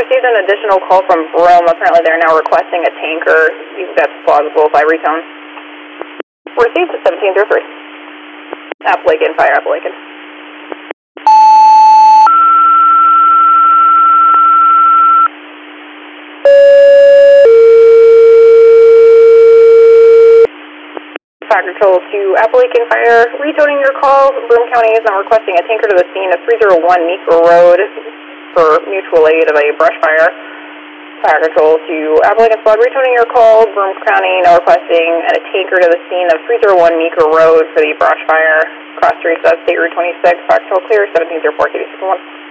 received an additional call from Broome. Apparently they're now requesting a tanker. You think that's plausible if I retone? Received to 1703. Appalachian, fire Appalachian. Fire control to Appalachian Fire. Retoning your call. Broome County is now requesting a tanker to the scene of 301 Meeker Road for mutual aid of a brush fire. Fire control to Appalachian Squad. Retoning your call. Broome County now requesting a tanker to the scene of 301 Meeker Road for the brush fire. Cross 3 State Route 26. Fire control clear. 1704 KD61.